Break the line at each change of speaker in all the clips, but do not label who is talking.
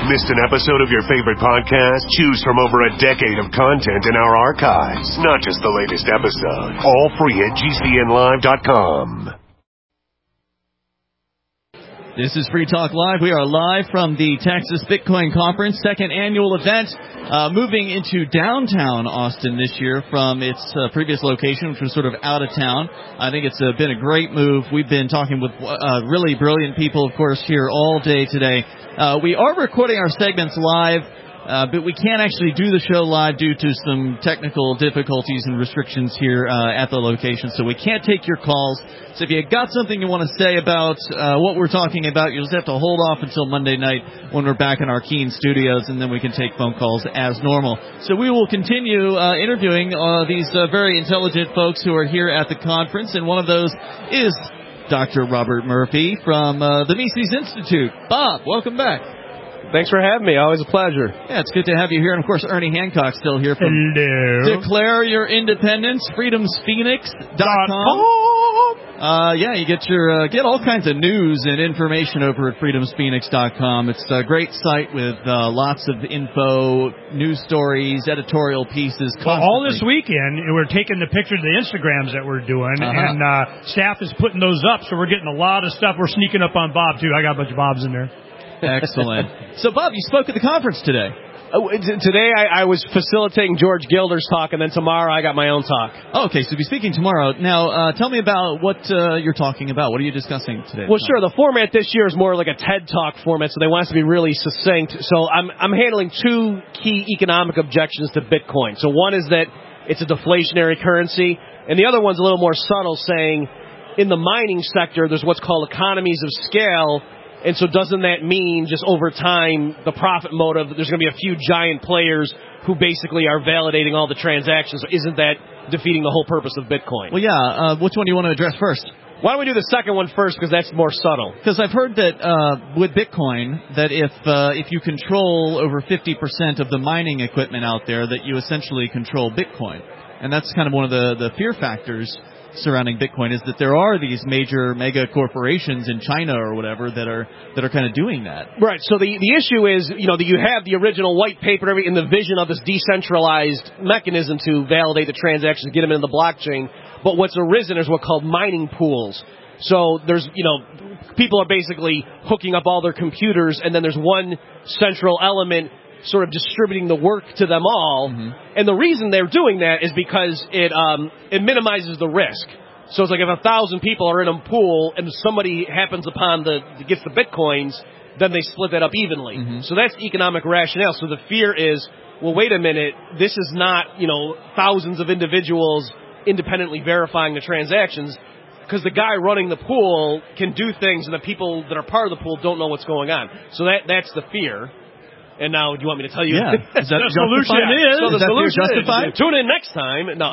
Missed an episode of your favorite podcast? Choose from over a decade of content in our archives, not just the latest episode. All free at GCNlive.com.
This is Free Talk Live. We are live from the Texas Bitcoin Conference, second annual event, moving into downtown Austin this year from its previous location, which was sort of out of town. I think it's been a great move. We've been talking with really brilliant people, of course, here all day today. We are recording our segments live, but we can't actually do the show live due to some technical difficulties and restrictions here at the location, so we can't take your calls. So if you got something you want to say about what we're talking about, you'll just have to hold off until Monday night when we're back in our Keene studios, and then we can take phone calls as normal. So we will continue interviewing these very intelligent folks who are here at the conference, and one of those is Dr. Robert Murphy from the Mises Institute. Bob, welcome back.
Thanks for having me. Always a pleasure.
Yeah, it's good to have you here. And, of course, Ernie Hancock's still here from
Hello.
Declare Your Independence, freedomsphoenix.com. Yeah, you get your get all kinds of news and information over at freedomsphoenix.com. It's a great site with lots of info, news stories, editorial pieces.
Well, all this weekend, we're taking the pictures of the Instagrams that we're doing, and staff is putting those up, so we're getting a lot of stuff. We're sneaking up on Bob, too. I got a bunch of Bobs in there.
Excellent. So, Bob, you spoke at the conference today.
Today I was facilitating George Gilder's talk, and then tomorrow I got my own talk.
Oh, okay, so you'll be speaking tomorrow. Now, tell me about what you're talking about. What are you discussing today?
Well, sure. The format this year is more like a TED Talk format, so they want us to be really succinct. So I'm handling two key economic objections to Bitcoin. So one is that it's a deflationary currency, and the other one's a little more subtle, saying in the mining sector there's what's called economies of scale. And so doesn't that mean just over time, the profit motive, there's going to be a few giant players who basically are validating all the transactions? So isn't that defeating the whole purpose of Bitcoin?
Well, yeah. Which one do you want to address first?
Why don't we do the second one first, because that's more subtle.
Because I've heard that with Bitcoin, that if you control over 50% of the mining equipment out there, that you essentially control Bitcoin. And that's kind of one of the fear factors surrounding Bitcoin, is that there are these major mega corporations in China or whatever that are kind of doing that.
Right. So the issue is, that you have the original white paper and the vision of this decentralized mechanism to validate the transactions, get them into the blockchain. But what's arisen is what's called mining pools. So there's, people are basically hooking up all their computers, and then there's one central element sort of distributing the work to them all. Mm-hmm. And the reason they're doing that is because it minimizes the risk. So it's like if 1,000 people are in a pool and somebody happens upon gets the Bitcoins, then they split that up evenly. Mm-hmm. So that's economic rationale. So the fear is, well, wait a minute, this is not, thousands of individuals independently verifying the transactions, because the guy running the pool can do things and the people that are part of the pool don't know what's going on. So that's the fear. And now, do you want me to tell you?
Yeah. Is that
the solution is? So the solution
justified?
Tune in next time. No.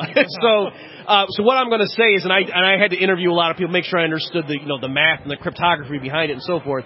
So what I'm going to say is, and I had to interview a lot of people, make sure I understood the math and the cryptography behind it and so forth.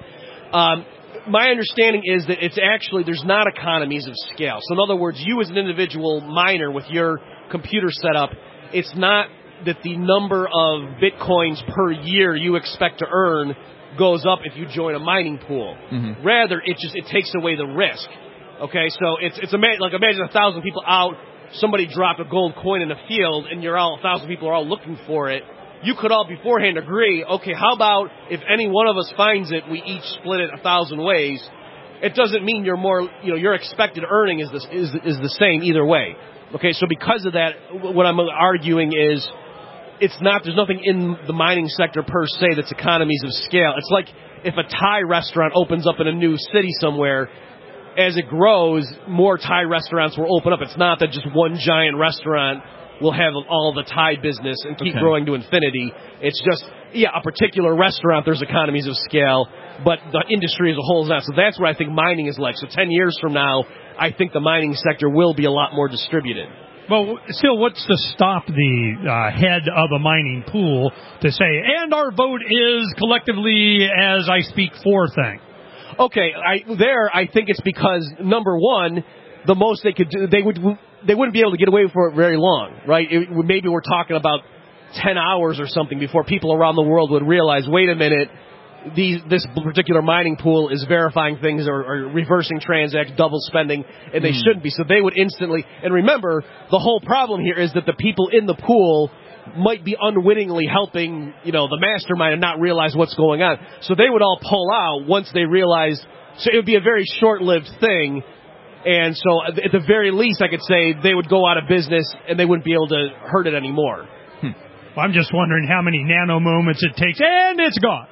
My understanding is that it's actually, there's not economies of scale. So in other words, you as an individual miner with your computer set up, it's not that the number of Bitcoins per year you expect to earn goes up if you join a mining pool. Mm-hmm. Rather, it takes away the risk. Okay, so imagine 1,000 people out, somebody dropped a gold coin in a field, and 1,000 people are all looking for it. You could all beforehand agree, okay, how about if any one of us finds it, we each split it 1,000 ways. It doesn't mean you're more, your expected earning is the same either way. Okay, so because of that, what I'm arguing is, there's nothing in the mining sector per se that's economies of scale. It's like if a Thai restaurant opens up in a new city somewhere, as it grows, more Thai restaurants will open up. It's not that just one giant restaurant will have all the Thai business and keep growing to infinity. It's just, a particular restaurant, there's economies of scale, but the industry as a whole is not. So that's what I think mining is like. So 10 years from now, I think the mining sector will be a lot more distributed.
Well, still, what's to stop the head of a mining pool to say, and our vote is collectively, as I speak, for thing?
Okay, I think it's because, number one, the most they could do, they wouldn't be able to get away for it very long, right? Maybe we're talking about 10 hours or something before people around the world would realize, wait a minute, this particular mining pool is verifying things or reversing transactions, double spending, and they shouldn't be. So they would instantly. And remember, the whole problem here is that the people in the pool might be unwittingly helping, the mastermind and not realize what's going on. So they would all pull out once they realized. So it would be a very short-lived thing. And so at the very least, I could say they would go out of business and they wouldn't be able to hurt it anymore.
Well, I'm just wondering how many nano moments it takes, and it's gone.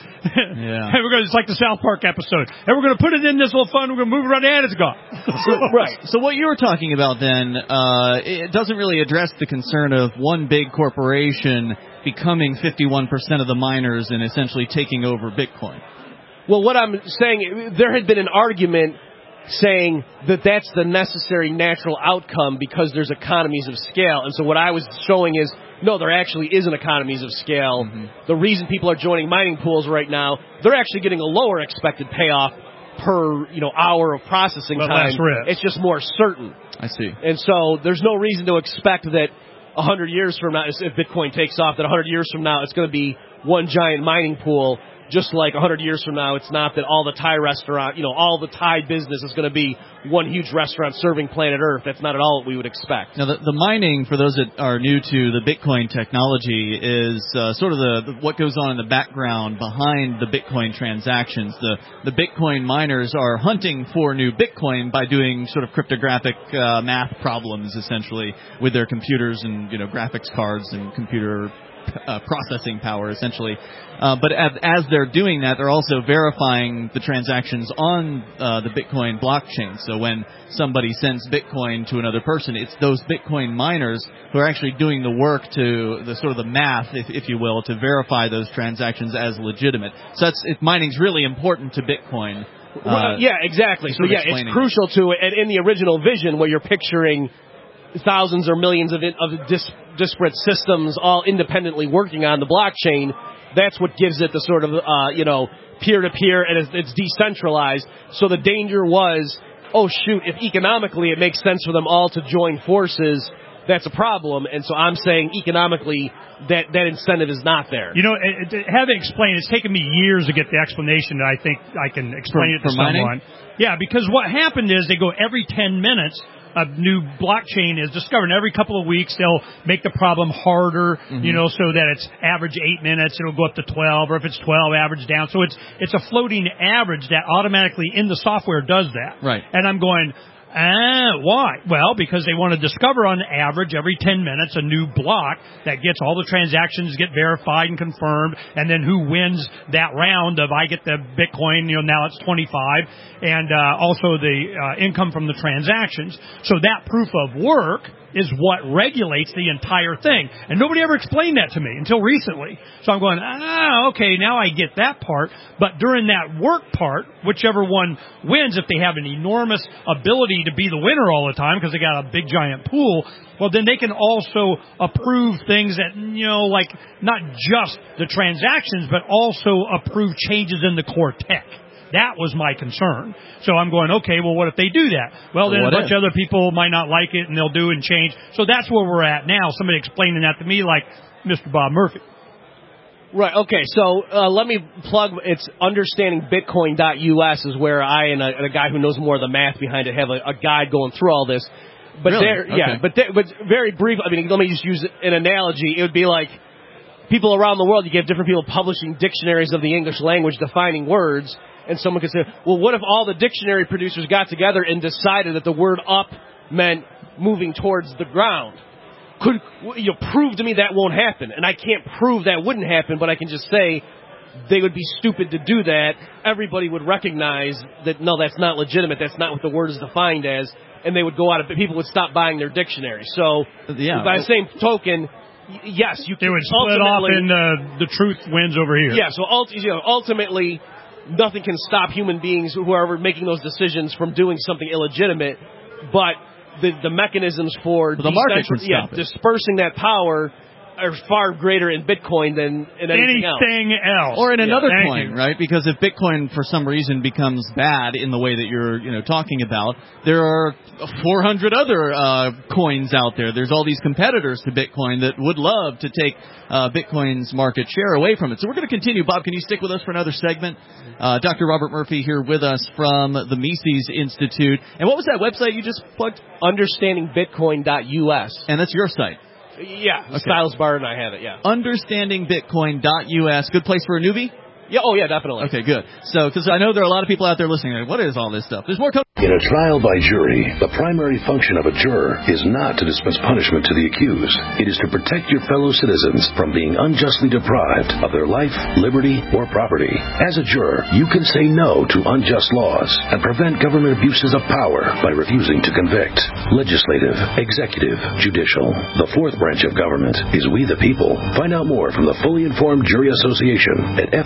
Yeah.
It's like the South Park episode. And we're going to put it in this little fun, we're going to move it around, and it's gone.
Right. So what you were talking about then, it doesn't really address the concern of one big corporation becoming 51% of the miners and essentially taking over Bitcoin.
Well, what I'm saying, there had been an argument saying that that's the necessary natural outcome because there's economies of scale. And so what I was showing is, no, there actually isn't economies of scale. Mm-hmm. The reason people are joining mining pools right now, they're actually getting a lower expected payoff per hour of processing time. It's just more certain.
I see.
And so there's no reason to expect that 100 years from now, if Bitcoin takes off, that 100 years from now it's going to be one giant mining pool. Just like 100 years from now, it's not that all the Thai restaurant, all the Thai business is going to be one huge restaurant serving planet Earth. That's not at all what we would expect.
Now, the mining, for those that are new to the Bitcoin technology, is sort of the what goes on in the background behind the Bitcoin transactions. The Bitcoin miners are hunting for new Bitcoin by doing sort of cryptographic math problems, essentially, with their computers and graphics cards and computer processing power, essentially. But as they're doing that, they're also verifying the transactions on the Bitcoin blockchain. So when somebody sends Bitcoin to another person, it's those Bitcoin miners who are actually doing the work to the sort of the math, if you will, to verify those transactions as legitimate. So mining's really important to Bitcoin.
Yeah, exactly. So yeah, it's crucial to it. And in the original vision, where you're picturing thousands or millions of disparate systems all independently working on the blockchain, that's what gives it the sort of, peer-to-peer, and it's decentralized. So the danger was, if economically it makes sense for them all to join forces, that's a problem. And so I'm saying economically that incentive is not there.
Have it explained. It's taken me years to get the explanation that I think I can explain it to someone. Mining? Yeah, because what happened is they go every 10 minutes, a new blockchain is discovered. And every couple of weeks, they'll make the problem harder, so that it's average 8 minutes. It'll go up to 12, or if it's 12, average down. So it's a floating average that automatically in the software does that.
Right.
And I'm going, why? Well, because they want to discover on average every 10 minutes a new block that gets all the transactions get verified and confirmed, and then who wins that round of I get the Bitcoin, now it's 25, and also the income from the transactions. So that proof of work is what regulates the entire thing. And nobody ever explained that to me until recently. So I'm going, okay, now I get that part. But during that work part, whichever one wins, if they have an enormous ability to be the winner all the time because they got a big giant pool, well, then they can also approve things that, like not just the transactions, but also approve changes in the core tech. That was my concern. So I'm going, okay, well, what if they do that? Well, then a bunch of other people might not like it, and they'll do and change. So that's where we're at now. Somebody explaining that to me like Mr. Bob Murphy.
Right, okay, so let me plug, it's understandingbitcoin.us is where I and a guy who knows more of the math behind it have a guide going through all this. But
really?
But very brief, let me just use an analogy. It would be like people around the world, you get different people publishing dictionaries of the English language defining words. And someone could say, well, what if all the dictionary producers got together and decided that the word up meant moving towards the ground? Could you prove to me that won't happen? And I can't prove that wouldn't happen, but I can just say they would be stupid to do that. Everybody would recognize that, no, that's not legitimate. That's not what the word is defined as. And they would go out of, people would stop buying their dictionary. So by the same token, yes, you can.
They would split off and the truth wins over here.
Yeah, so ultimately, nothing can stop human beings who are making those decisions from doing something illegitimate, but the mechanisms for
the market can stop it.
Dispersing that power are far greater in Bitcoin than in anything else.
Or in another coin, right? Because if Bitcoin for some reason becomes bad in the way that you're talking about, there are 400 other coins out there. There's all these competitors to Bitcoin that would love to take Bitcoin's market share away from it. So we're going to continue. Bob, can you stick with us for another segment? Dr. Robert Murphy here with us from the Mises Institute. And what was that website you just plugged?
UnderstandingBitcoin.us.
And that's your site.
Yeah,
okay.
Silas Bar and I have it, yeah.
UnderstandingBitcoin.us. Good place for a newbie?
Yeah, oh yeah, definitely.
Okay, good. So, because I know there are a lot of people out there listening, like, what is all this stuff? There's more coming.
In a trial by jury, the primary function of a juror is not to dispense punishment to the accused. It is to protect your fellow citizens from being unjustly deprived of their life, liberty, or property. As a juror, you can say no to unjust laws and prevent government abuses of power by refusing to convict. Legislative, executive, judicial. The fourth branch of government is we the people. Find out more from the Fully Informed Jury Association at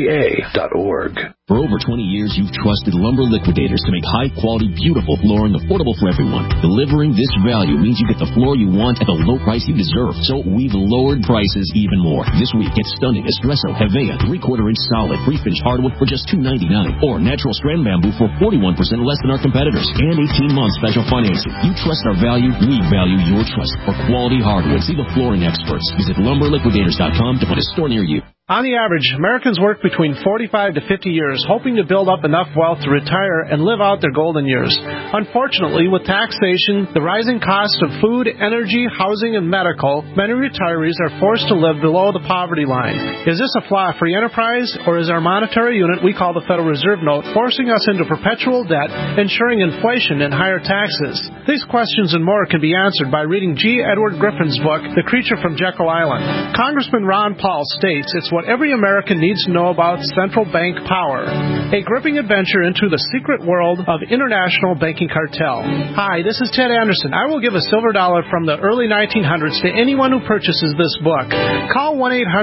FIJA.org.
For over 20 years, you've trusted Lumber Liquidators to make high-quality, beautiful flooring affordable for everyone. Delivering this value means you get the floor you want at the low price you deserve. So we've lowered prices even more. This week, get stunning Espresso Hevea 3/4-inch solid pre-finished hardwood for just $2.99, or natural strand bamboo for 41% less than our competitors, and 18-month special financing. You trust our value, we value your trust. For quality hardwood, see the flooring experts. Visit LumberLiquidators.com to find a store near you.
On the average, Americans work between 45 to 50 years hoping to build up enough wealth to retire and live out their golden years. Unfortunately, with taxation, the rising cost of food, energy, housing, and medical, many retirees are forced to live below the poverty line. Is this a flaw of free enterprise, or is our monetary unit we call the Federal Reserve Note forcing us into perpetual debt, ensuring inflation and higher taxes? These questions and more can be answered by reading G. Edward Griffin's book, The Creature from Jekyll Island. Congressman Ron Paul states it's what every American needs to know about central bank power. A gripping adventure into the secret world of international banking cartel. Hi, this is Ted Anderson. I will give a silver dollar from the early 1900s to anyone who purchases this book. Call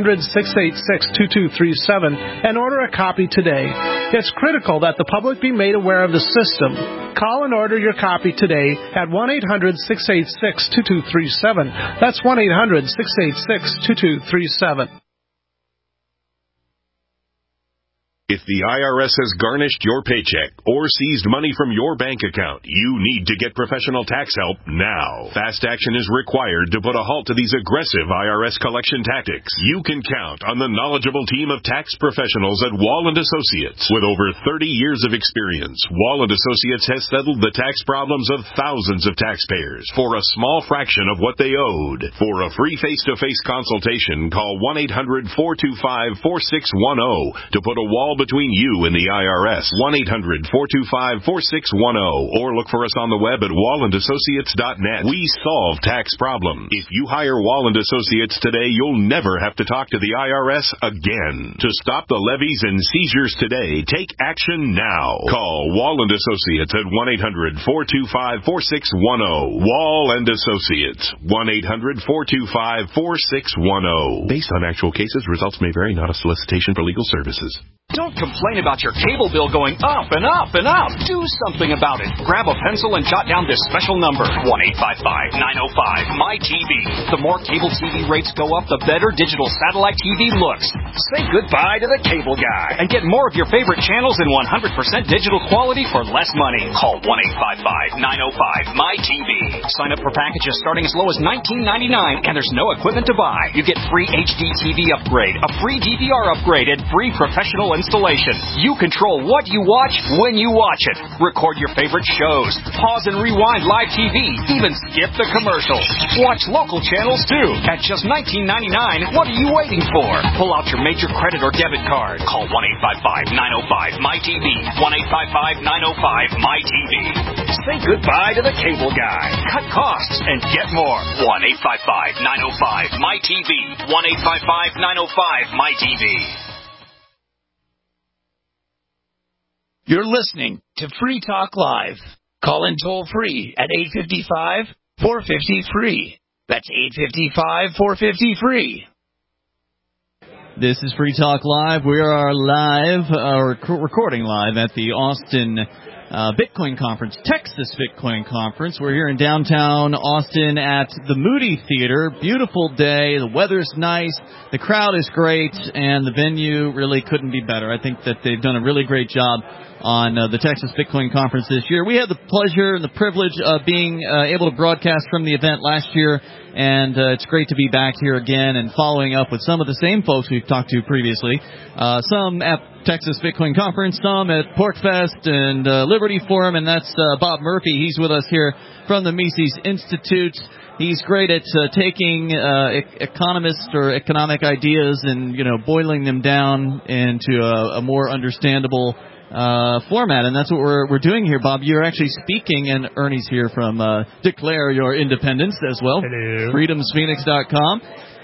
1-800-686-2237 and order a copy today. It's critical that the public be made aware of the system. Call and order your copy today at 1-800-686-2237. That's 1-800-686-2237.
If the IRS has garnished your paycheck or seized money from your bank account, you need to get professional tax help now. Fast action is required to put a halt to these aggressive IRS collection tactics. You can count on the knowledgeable team of tax professionals at Wall & Associates. With over 30 years of experience, Wall & Associates has settled the tax problems of thousands of taxpayers for a small fraction of what they owed. For a free face-to-face consultation, call 1-800-425-4610 to put a wall between you and the IRS. 1-800-425-4610, or look for us on the web at wallandassociates.net. We solve tax problems. If you hire Wall & Associates today, you'll never have to talk to the IRS again. To stop the levies and seizures today, take action now. Call Wall & Associates at 1-800-425-4610. Wall & Associates, 1-800-425-4610. Based on actual cases, results may vary, not a solicitation for legal services.
Don't complain about your cable bill going up and up and up. Do something about it. Grab a pencil and jot down this special number, 1-855-905-MY-TV. The more cable TV rates go up, the better digital satellite TV looks. Say goodbye to the cable guy and get more of your favorite channels in 100% digital quality for less money. Call 1-855-905-MY-TV. Sign up for packages starting as low as $19.99, and there's no equipment to buy. You get free HD TV upgrade, a free DVR upgrade, and free professional installation. You control what you watch when you watch it. Record your favorite shows. Pause and rewind live TV. Even skip the commercials. Watch local channels too. At just $19.99, what are you waiting for? Pull out your major credit or debit card. Call 1-855-905-MY-TV. 1-855-905-MY-TV. Say goodbye to the cable guy. Cut costs and get more. 1-855-905-MY-TV. 1-855-905-MY-TV.
You're listening to Free Talk Live. Call in toll-free at 855-450-FREE. That's 855-450-FREE.
This is Free Talk Live. We are live, recording live at the Austin Bitcoin conference, Texas Bitcoin conference. We're here in downtown Austin at the Moody Theater. Beautiful day. The weather's nice. The crowd is great, and the venue really couldn't be better. I think that they've done a really great job on the Texas Bitcoin conference this year. We had the pleasure and the privilege of being able to broadcast from the event last year, and it's great to be back here again and following up with some of the same folks we've talked to previously. Some at Texas Bitcoin Conference, some at PorcFest and Liberty Forum, and that's Bob Murphy. He's with us here from the Mises Institute. He's great at taking economist or economic ideas and, boiling them down into a more understandable format, and that's what we're doing here, Bob. You're actually speaking, and Ernie's here from Declare Your Independence as well.
Hello.
FreedomsPhoenix.com.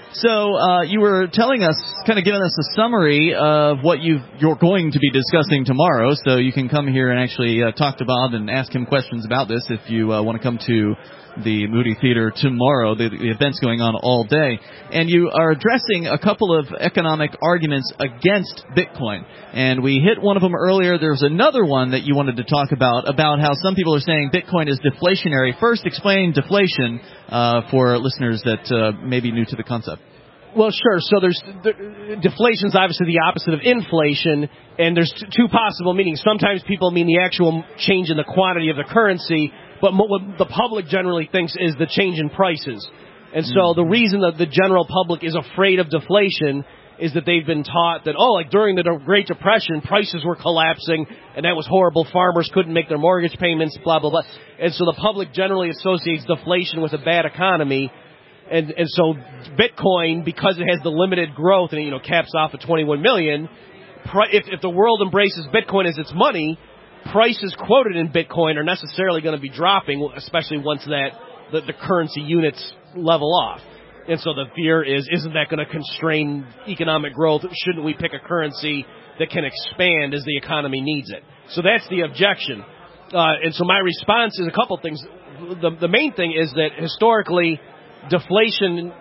So you were telling us, kind of giving us a summary of what you're going to be discussing tomorrow, so you can come here and actually talk to Bob and ask him questions about this if you want to come to the Moody Theater tomorrow. The event's going on all day. And you are addressing a couple of economic arguments against Bitcoin. And we hit one of them earlier. There's another one that you wanted to talk about how some people are saying Bitcoin is deflationary. First, explain deflation for listeners that may be new to the concept.
Well, sure. So deflation is obviously the opposite of inflation, and there's two possible meanings. Sometimes people mean the actual change in the quantity of the currency, but what the public generally thinks is the change in prices. And so the reason that the general public is afraid of deflation is that they've been taught that, during the Great Depression, prices were collapsing, and that was horrible. Farmers couldn't make their mortgage payments, blah, blah, blah. And so the public generally associates deflation with a bad economy. And so Bitcoin, because it has the limited growth and it caps off at 21 million, if the world embraces Bitcoin as its money, prices quoted in Bitcoin are necessarily going to be dropping, especially once the currency units level off. And so the fear is, isn't that going to constrain economic growth? Shouldn't we pick a currency that can expand as the economy needs it? So that's the objection. And so my response is a couple things. The main thing is that historically, deflation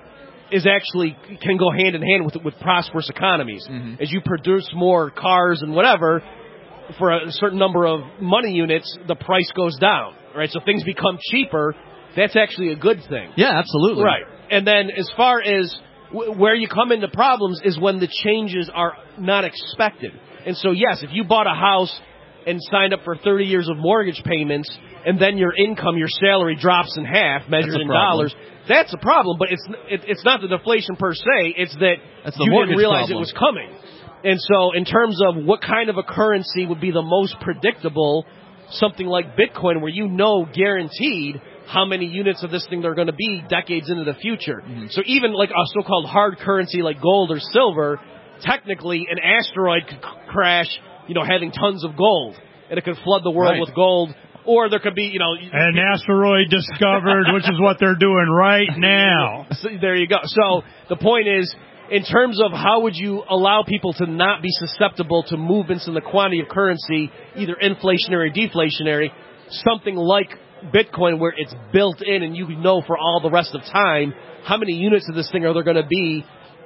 can go hand in hand with prosperous economies. Mm-hmm. As you produce more cars and whatever, for a certain number of money units, the price goes down, right? So things become cheaper. That's actually a good thing.
Yeah, absolutely.
Right. And then as far as where you come into problems is when the changes are not expected. And so, yes, if you bought a house and signed up for 30 years of mortgage payments, and then your income, your salary drops in half, measured in dollars, that's a problem. But it's not the deflation per se. It's that you didn't realize it was coming. And so in terms of what kind of a currency would be the most predictable, something like Bitcoin, where guaranteed how many units of this thing there are going to be decades into the future. Mm-hmm. So even like a so-called hard currency like gold or silver, technically an asteroid could crash, having tons of gold, and it could flood the world with gold. Or there could be,
an asteroid discovered, which is what they're doing right now.
So there you go. So the point is, in terms of how would you allow people to not be susceptible to movements in the quantity of currency, either inflationary or deflationary, something like Bitcoin where it's built in and for all the rest of time how many units of this thing are there going to be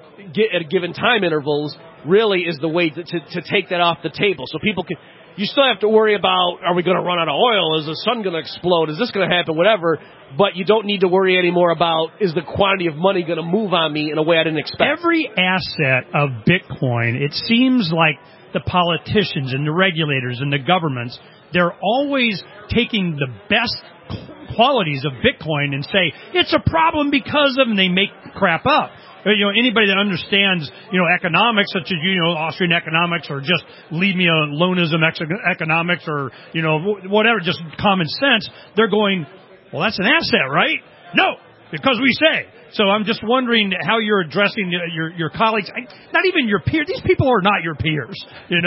at given time intervals, really is the way to take that off the table. So people can... You still have to worry about, are we going to run out of oil? Is the sun going to explode? Is this going to happen? Whatever. But you don't need to worry anymore about, is the quantity of money going to move on me in a way I didn't expect?
Every asset of Bitcoin, it seems like the politicians and the regulators and the governments, they're always taking the best qualities of Bitcoin and say, it's a problem because of, and they make crap up. Anybody that understands, economics, such as, Austrian economics, or just leave me aloneism economics, or, whatever, just common sense, they're going, well, that's an asset, right? No, because we say. So I'm just wondering how you're addressing your colleagues. Not even your peers. These people are not your peers,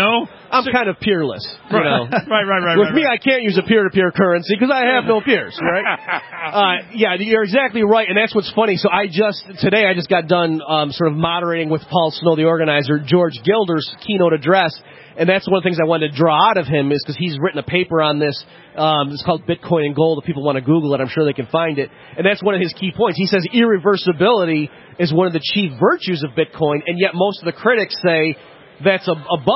I'm kind of peerless.
Right. Right.
With me, I can't use a peer-to-peer currency because I have no peers, right? Yeah, you're exactly right, and that's what's funny. So today I just got done sort of moderating with Paul Snow, the organizer, George Gilder's keynote address. And that's one of the things I wanted to draw out of him is because he's written a paper on this. It's called Bitcoin and Gold. If people want to Google it, I'm sure they can find it. And that's one of his key points. He says irreversibility is one of the chief virtues of Bitcoin, and yet most of the critics say that's a bug.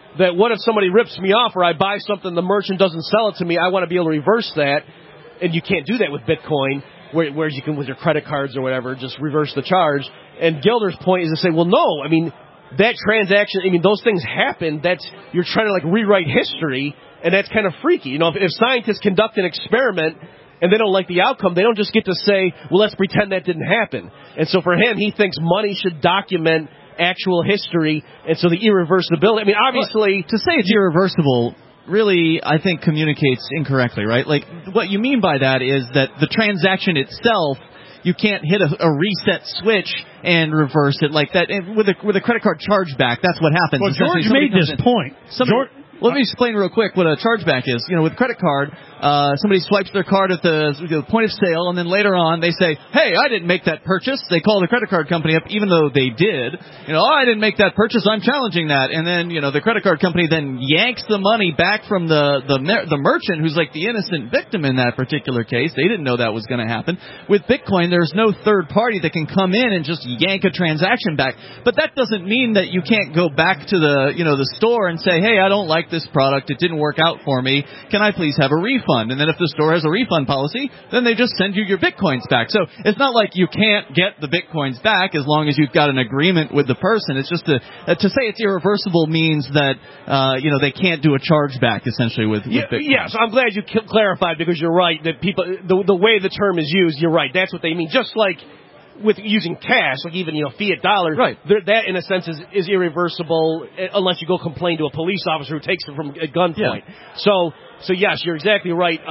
that what if somebody rips me off or I buy something, the merchant doesn't sell it to me, I want to be able to reverse that, and you can't do that with Bitcoin, whereas you can with your credit cards or whatever, just reverse the charge. And Gilder's point is to say, well, no, I mean, that transaction, I mean, those things happen, you're trying to like rewrite history, and that's kind of freaky. You know, if scientists conduct an experiment and they don't like the outcome, they don't just get to say, well, let's pretend that didn't happen. And so for him, he thinks money should document actual history, and so the irreversibility, I mean, obviously...
To say it's irreversible really, I think, communicates incorrectly, right? Like, what you mean by that is that the transaction itself, you can't hit a reset switch and reverse it like that. And with a credit card chargeback, that's what happens.
Well, George made this point.
Let me explain real quick what a chargeback is. You know, with credit card, somebody swipes their card at the point of sale, and then later on they say, hey, I didn't make that purchase. They call the credit card company up, even though they did. You know, I didn't make that purchase. I'm challenging that. And then, you know, the credit card company then yanks the money back from the merchant, who's like the innocent victim in that particular case. They didn't know that was going to happen. With Bitcoin, there's no third party that can come in and just yank a transaction back. But that doesn't mean that you can't go back to the store and say, hey, I don't like this product, it didn't work out for me, can I please have a refund? And then if the store has a refund policy, then they just send you your Bitcoins back. So it's not like you can't get the Bitcoins back as long as you've got an agreement with the person. It's just to say it's irreversible means that they can't do a chargeback essentially with Bitcoin.
Yeah, so I'm glad you clarified, because you're right that people, the way the term is used, you're right, that's what they mean. Just like with using cash, like even, fiat dollars, right? That in a sense is irreversible unless you go complain to a police officer who takes it from at gunpoint. Yeah. So yes, you're exactly right.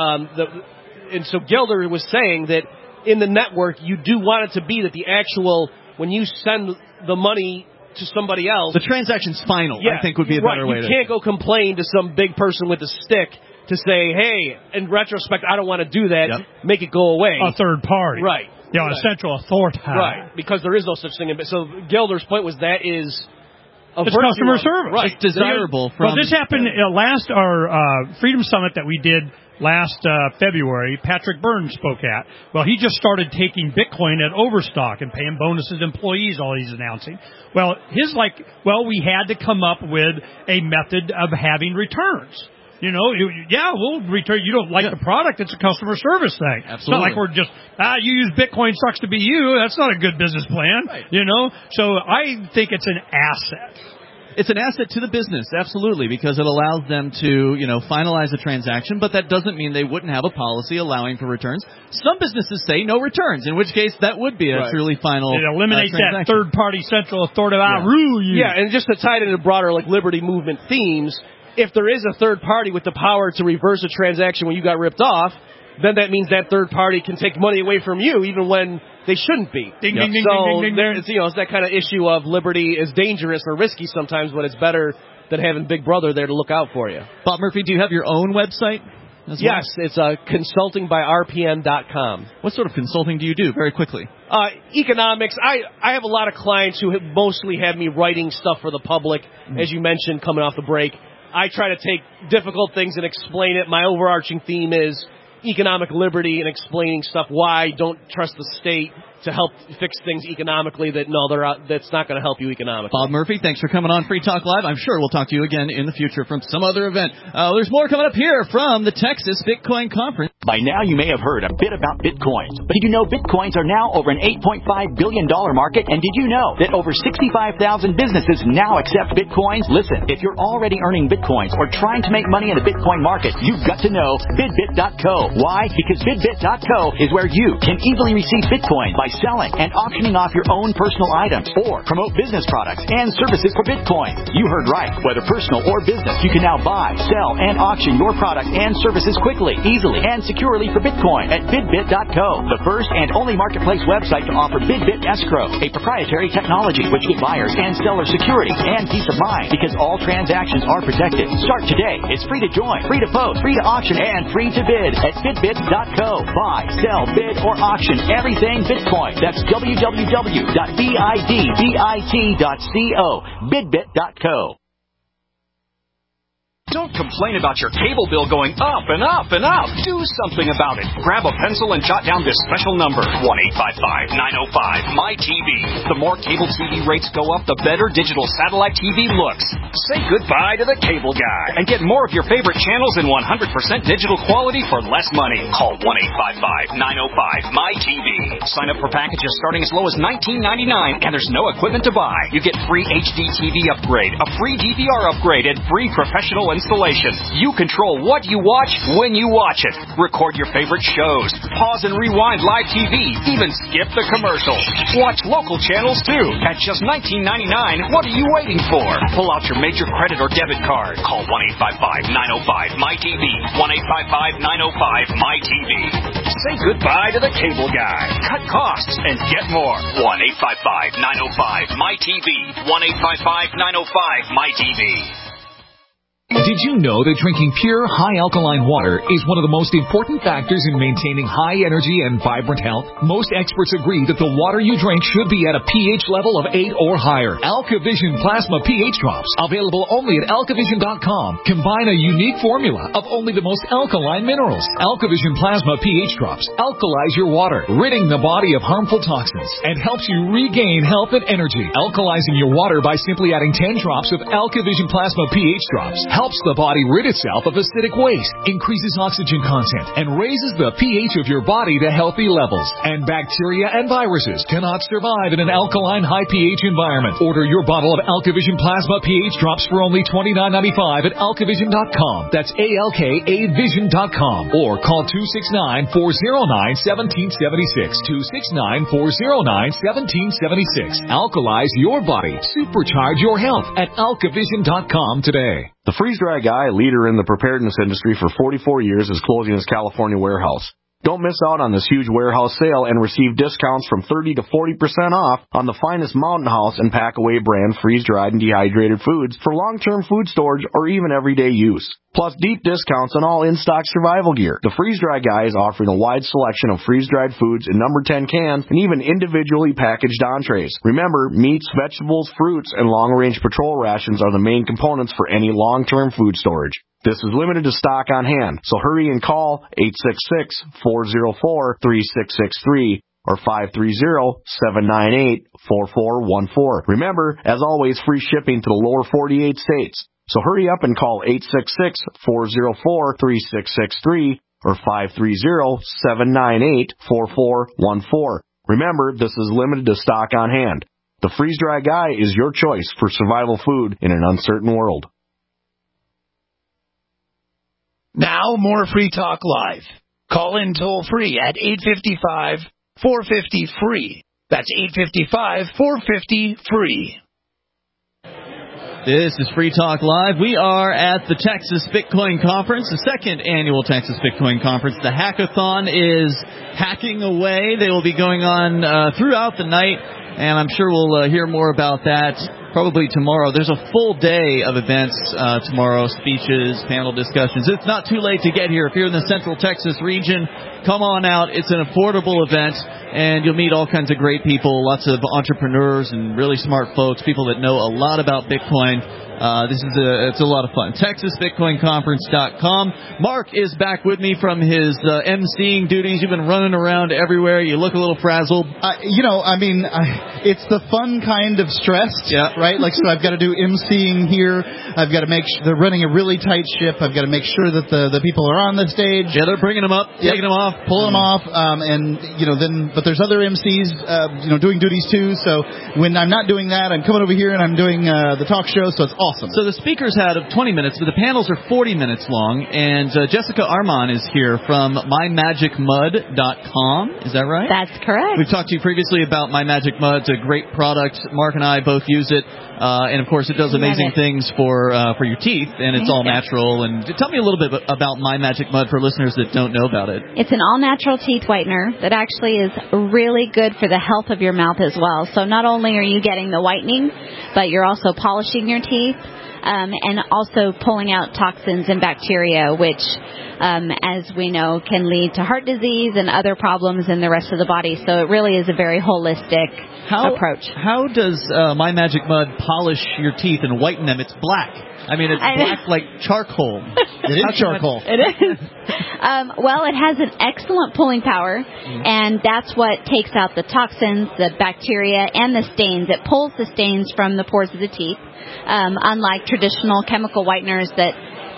And so Gilder was saying that in the network, you do want it to be that the actual, when you send the money to somebody else,
the transaction's final. Yeah, I think would be a better way.
You can't go complain to some big person with a stick to say, hey, in retrospect, I don't want to do that. Yep. Make it go away.
A third party,
right?
Yeah, a central authority.
Right, because there is no such thing. So Gilder's point was that is
it's customer service.
Right. It's desirable.
Well, this happened our Freedom Summit that we did last February. Patrick Byrne spoke at. Well, he just started taking Bitcoin at Overstock and paying bonuses to employees, all he's announcing. Well, we had to come up with a method of having returns. We'll return. You don't like the product, it's a customer service thing.
Absolutely.
It's not like we're just, you use Bitcoin, sucks to be you. That's not a good business plan, right. So I think it's an asset.
It's an asset to the business, absolutely, because it allows them to, finalize a transaction, but that doesn't mean they wouldn't have a policy allowing for returns. Some businesses say no returns, in which case that would be a truly final
It eliminates that third-party central authority. I rule you.
Yeah, and just to tie it into broader liberty movement themes, if there is a third party with the power to reverse a transaction when you got ripped off, then that means that third party can take money away from you even when they shouldn't be.
Ding, ding, ding,
so
ding, ding, ding.
It's that kind of issue of liberty is dangerous or risky sometimes, but it's better than having Big Brother there to look out for you.
Bob Murphy, do you have your own website?
Yes, it's consultingbyrpn.com.
What sort of consulting do you do, very quickly?
Economics. I have a lot of clients who mostly have me writing stuff for the public, as you mentioned, coming off the break. I try to take difficult things and explain it. My overarching theme is economic liberty and explaining stuff, why don't trust the state to help fix things economically that's not going to help you economically.
Bob Murphy, thanks for coming on Free Talk Live. I'm sure we'll talk to you again in the future from some other event. There's more coming up here from the Texas Bitcoin Conference.
By now you may have heard a bit about Bitcoins, but did you know Bitcoins are now over an $8.5 billion market? And did you know that over 65,000 businesses now accept Bitcoins? Listen, if you're already earning Bitcoins or trying to make money in the Bitcoin market, you've got to know BidBit.co. Why? Because BidBit.co is where you can easily receive Bitcoin by selling and auctioning off your own personal items or promote business products and services for Bitcoin. You heard right. Whether personal or business, you can now buy, sell, and auction your products and services quickly, easily, and securely for Bitcoin at BidBit.co, the first and only marketplace website to offer BidBit Escrow, a proprietary technology which gives buyers and sellers security and peace of mind because all transactions are protected. Start today. It's free to join, free to post, free to auction, and free to bid at BidBit.co. Buy, sell, bid, or auction everything Bitcoin. That's www.bidbit.co. BidBit.co. Don't complain about your cable bill going up and up and up. Do something about it. Grab a pencil and jot down this special number, 1-855-905-MY-TV. The more cable TV rates go up, the better digital satellite TV looks. Say goodbye to the cable guy and get more of your favorite channels in 100% digital quality for less money. Call 1-855-905-MY-TV. Sign up for packages starting as low as $19.99, and there's no equipment to buy. You get free HD TV upgrade, a free DVR upgrade, and free professional installation. You control what you watch when you watch it. Record your favorite shows. Pause and rewind live TV. Even skip the commercials. Watch local channels too. At just $19.99, what are you waiting for? Pull out your major credit or debit card. Call 1-855-905-MY-TV. 1-855-905-MY-TV. Say goodbye to the cable guy. Cut costs and get more. 1-855-905-MY-TV. 1-855-905-MY-TV.
Did you know that drinking pure, high-alkaline water is one of the most important factors in maintaining high energy and vibrant health? Most experts agree that the water you drink should be at a pH level of 8 or higher. AlkaVision Plasma pH Drops, available only at alkavision.com, combine a unique formula of only the most alkaline minerals. AlkaVision Plasma pH Drops alkalize your water, ridding the body of harmful toxins, and helps you regain health and energy. Alkalizing your water by simply adding 10 drops of AlkaVision Plasma pH Drops helps the body rid itself of acidic waste, increases oxygen content, and raises the pH of your body to healthy levels. And bacteria and viruses cannot survive in an alkaline high pH environment. Order your bottle of AlkaVision Plasma pH Drops for only $29.95 at alkavision.com. That's ALKAvision.com. Or call 269-409-1776. 269-409-1776. Alkalize your body. Supercharge your health at alkavision.com today.
The freeze-dry guy, leader in the preparedness industry for 44 years, is closing his California warehouse. Don't miss out on this huge warehouse sale and receive discounts from 30 to 40% off on the finest Mountain House and Packaway brand freeze-dried and dehydrated foods for long-term food storage or even everyday use. Plus deep discounts on all in-stock survival gear. The Freeze-Dry Guy is offering a wide selection of freeze-dried foods in number 10 cans and even individually packaged entrees. Remember, meats, vegetables, fruits, and long-range patrol rations are the main components for any long-term food storage. This is limited to stock on hand, so hurry and call 866-404-3663 or 530-798-4414. Remember, as always, free shipping to the lower 48 states. So hurry up and call 866-404-3663 or 530-798-4414. Remember, this is limited to stock on hand. The Freeze-Dry Guy is your choice for survival food in an uncertain world.
Now, more Free Talk Live. Call in toll-free at 855-450-FREE. That's 855-450-FREE.
This is Free Talk Live. We are at the Texas Bitcoin Conference, the second annual Texas Bitcoin Conference. The hackathon is hacking away. They will be going on throughout the night, and I'm sure we'll hear more about that probably tomorrow. There's a full day of events tomorrow, speeches, panel discussions. It's not too late to get here. If you're in the Central Texas region, come on out. It's an affordable event, and you'll meet all kinds of great people, lots of entrepreneurs and really smart folks, people that know a lot about Bitcoin. It's a lot of fun. TexasBitcoinConference.com. Mark is back with me from his emceeing duties. You've been running around everywhere. You look a little frazzled.
It's the fun kind of stressed, right? Like, so I've got to do emceeing here. I've got to make sure they're running a really tight ship. I've got to make sure that the people are on the stage.
Yeah, they're bringing them up, taking them off,
pulling them off, but there's other MCs, doing duties too. So when I'm not doing that, I'm coming over here and I'm doing the talk show. So it's awesome.
So the speakers had 20 minutes, but the panels are 40 minutes long. And Jessica Armon is here from MyMagicMud.com. Is that right?
That's correct.
We've talked to you previously about MyMagicMud. It's a great product. Mark and I both use it. And, of course, it does amazing things for your teeth, and it's all natural. And tell me a little bit about MyMagicMud for listeners that don't know about it.
It's an all-natural teeth whitener that actually is really good for the health of your mouth as well. So not only are you getting the whitening, but you're also polishing your teeth. and also pulling out toxins and bacteria, which, as we know, can lead to heart disease and other problems in the rest of the body. So it really is a very holistic approach.
How does My Magic Mud polish your teeth and whiten them? It's black. I mean, it's black like charcoal.
It is charcoal.
It is. Well, it has an excellent pulling power, and that's what takes out the toxins, the bacteria, and the stains. It pulls the stains from the pores of the teeth, unlike traditional chemical whiteners that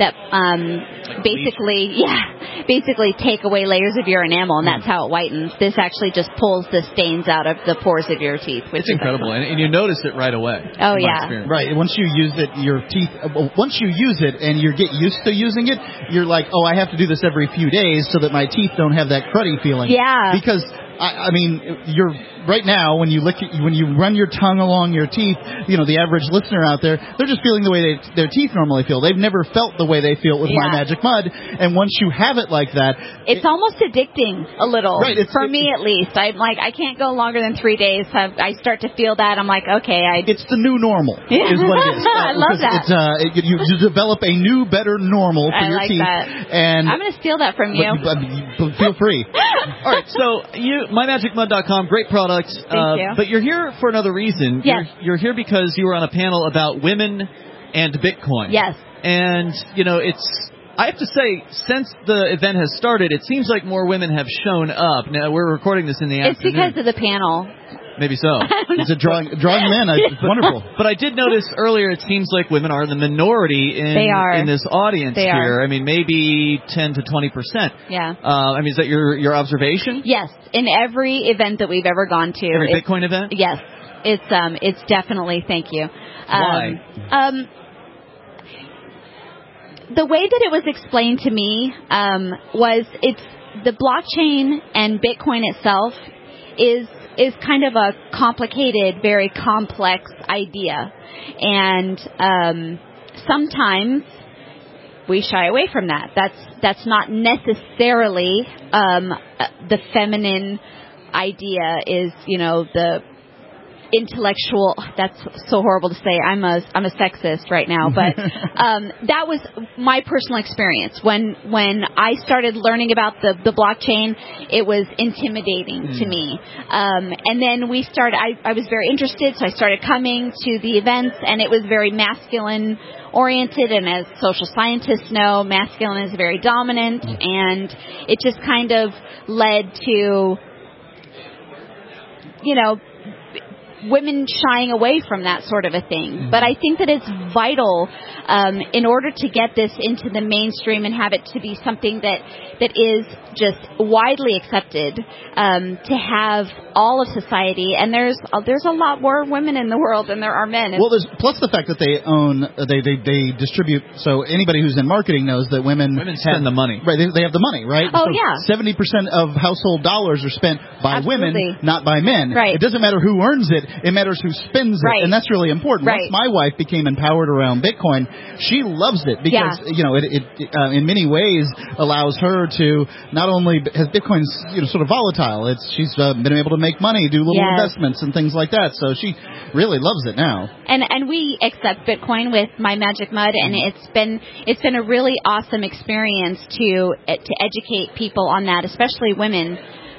basically take away layers of your enamel, and that's how it whitens. This actually just pulls the stains out of the pores of your teeth. Which
it's incredible, and you notice it right away.
Oh, yeah.
Right. Once you use it, your teeth, once you use it and you get used to using it, you're like, oh, I have to do this every few days so that my teeth don't have that cruddy feeling.
Yeah.
Because, I mean, you're right now, when you run your tongue along your teeth, the average listener out there, they're just feeling the way their teeth normally feel. They've never felt the way they feel with My Magic Mud, and once you have it like that,
it's almost addicting a little.
Right,
for me at least. I'm like, I can't go longer than 3 days. I start to feel that. I'm like, okay,
it's the new normal. Is what it is.
I love that.
You develop a new, better normal for your teeth.
That.
And
I'm going to steal that from you.
But feel free.
All right, so MyMagicMud.com, great product.
Thank you.
But you're here for another reason.
Yes.
You're here because you were on a panel about women and Bitcoin.
Yes.
And, I have to say, since the event has started, it seems like more women have shown up. Now, we're recording this in the afternoon.
It's because of the panel.
Maybe so.
It's a drawing men. It's wonderful.
But I did notice earlier it seems like women are the minority in this audience here. I mean, maybe 10 to 20%.
Yeah.
Is that your observation?
Yes. In every event that we've ever gone to.
Every Bitcoin event?
Yes. It's definitely, thank you.
Why?
The way that it was explained to me was it's the blockchain and Bitcoin itself is kind of a complicated, very complex idea. And sometimes we shy away from that. That's not necessarily the feminine idea is, the intellectual. That's so horrible to say. I'm a sexist right now, but that was my personal experience when I started learning about the blockchain. It was intimidating to me, and then I was very interested, so I started coming to the events, and it was very masculine oriented, and as social scientists know, masculine is very dominant, and it just kind of led to women shying away from that sort of a thing. But I think that it's vital in order to get this into the mainstream and have it to be something that is just widely accepted, to have all of society. And there's a lot more women in the world than there are men.
Well, there's plus the fact that they distribute. So anybody who's in marketing knows that women
spend the money.
Right, they have the money, right?
Oh,
so
yeah.
70% of household dollars are spent by women, not by men.
Right.
It doesn't matter who earns it. It matters who spends it, and that's really important.
Right.
Once my wife became empowered around Bitcoin, she loves it because it in many ways allows her to not only has Bitcoin's sort of volatile. She's been able to make money, do little investments and things like that. So she really loves it now.
And we accept Bitcoin with My Magic Mud, and it's been a really awesome experience to educate people on that, especially women.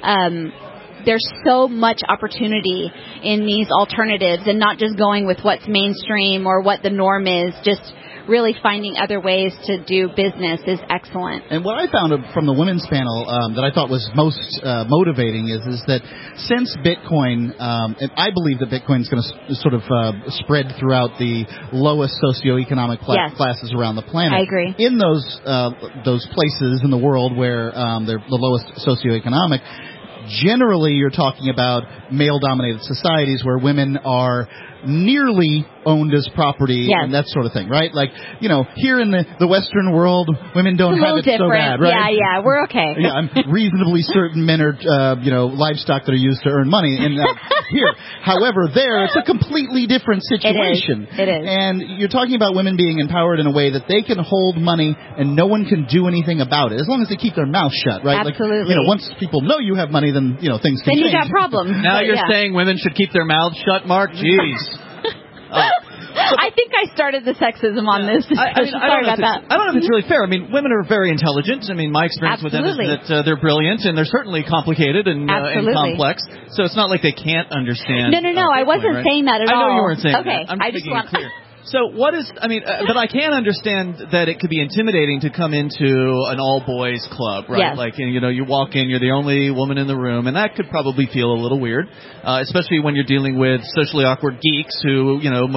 There's so much opportunity in these alternatives, and not just going with what's mainstream or what the norm is, just really finding other ways to do business is excellent.
And what I found from the women's panel that I thought was most motivating is that since Bitcoin, and I believe that Bitcoin is going to sort of spread throughout the lowest socioeconomic classes around the planet.
I agree.
In those places in the world where they're the lowest socioeconomic, generally you're talking about male-dominated societies where women are nearly owned as property and that sort of thing, right? Like, here in the Western world, women don't have it so bad, right?
Yeah, we're okay.
Yeah, I'm reasonably certain men are, livestock that are used to earn money. And here, however, it's a completely different situation.
It is.
And you're talking about women being empowered in a way that they can hold money and no one can do anything about it, as long as they keep their mouth shut, right?
Absolutely.
Like, once people know you have money, then, things can change.
Then you got problems.
Now you're saying women should keep their mouths shut, Mark? Jeez.
I think I started the sexism on this. Sorry about that.
I don't know if it's really fair. I mean, women are very intelligent. I mean, my experience with them is that they're brilliant, and they're certainly complicated and complex. So it's not like they can't understand.
No. I wasn't saying that at all.
I know you weren't saying
that.
I'm just making it clear. So what is, but I can understand that it could be intimidating to come into an all-boys club, right?
Yes.
Like, you walk in, you're the only woman in the room, and that could probably feel a little weird, especially when you're dealing with socially awkward geeks who,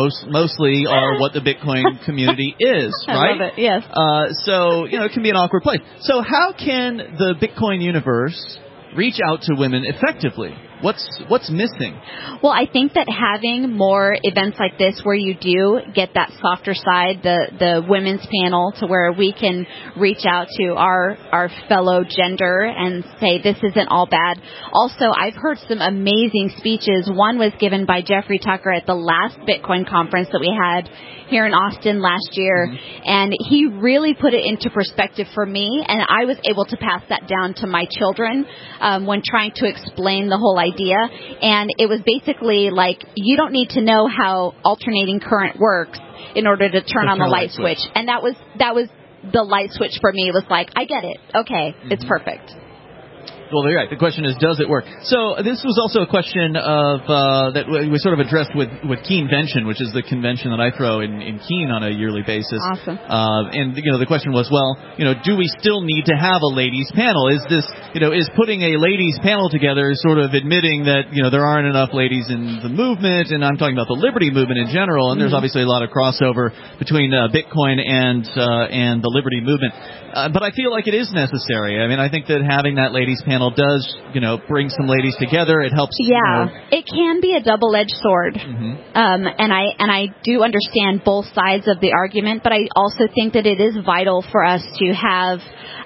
mostly are what the Bitcoin community is, right?
I love it, yes.
So, it can be an awkward place. So how can the Bitcoin universe reach out to women effectively? What's missing?
Well, I think that having more events like this where you do get that softer side, the women's panel, to where we can reach out to our fellow gender and say this isn't all bad. Also, I've heard some amazing speeches. One was given by Jeffrey Tucker at the last Bitcoin conference that we had here in Austin last year, and he really put it into perspective for me, and I was able to pass that down to my children when trying to explain the whole idea. And it was basically like, you don't need to know how alternating current works in order to turn on the light switch. And that was the light switch for me. It was like, I get it. Okay, it's perfect.
Well, you're right. The question is, does it work? So this was also a question of that we sort of addressed with Keenvention, which is the convention that I throw in Keene on a yearly basis.
Awesome.
And the question was, well, do we still need to have a ladies panel? Is this, is putting a ladies panel together sort of admitting that there aren't enough ladies in the movement? And I'm talking about the liberty movement in general. And there's obviously a lot of crossover between Bitcoin and the liberty movement. But I feel like it is necessary. I mean, I think that having that ladies panel does, bring some ladies together. It helps.
Yeah, it can be a double-edged sword. And I do understand both sides of the argument, but I also think that it is vital for us to have